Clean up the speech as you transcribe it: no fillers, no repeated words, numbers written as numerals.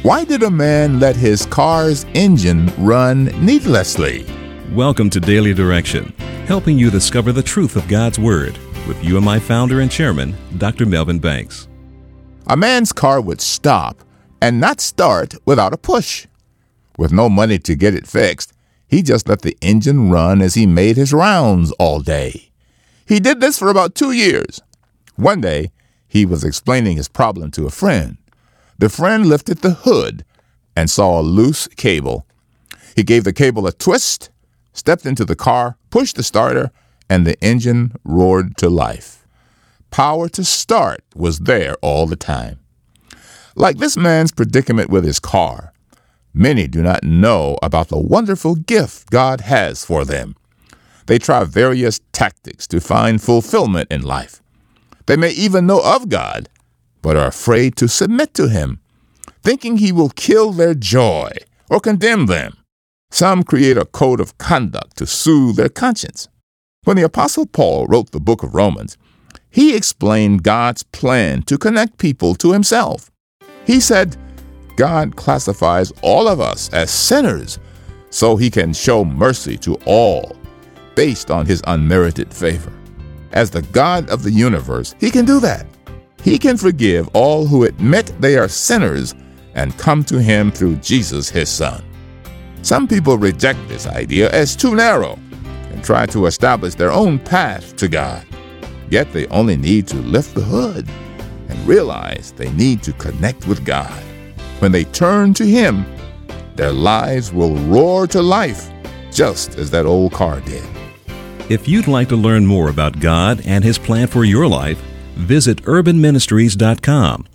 Why did a man let his car's engine run needlessly? Welcome to Daily Direction, helping you discover the truth of God's Word with you and my founder and chairman, Dr. Melvin Banks. A man's car would stop and not start without a push. With no money to get it fixed, he just let the engine run as he made his rounds all day. He did this for about 2 years. One day, he was explaining his problem to a friend. The friend lifted the hood and saw a loose cable. He gave the cable a twist, stepped into the car, pushed the starter, and the engine roared to life. Power to start was there all the time. Like this man's predicament with his car, many do not know about the wonderful gift God has for them. They try various tactics to find fulfillment in life. They may even know of God, but are afraid to submit to Him, thinking He will kill their joy or condemn them. Some create a code of conduct to soothe their conscience. When the Apostle Paul wrote the book of Romans, he explained God's plan to connect people to Himself. He said, God classifies all of us as sinners so He can show mercy to all based on His unmerited favor. As the God of the universe, He can do that. He can forgive all who admit they are sinners and come to Him through Jesus, His Son. Some people reject this idea as too narrow and try to establish their own path to God. Yet they only need to lift the hood and realize they need to connect with God. When they turn to Him, their lives will roar to life, just as that old car did. If you'd like to learn more about God and His plan for your life, visit urbanministries.com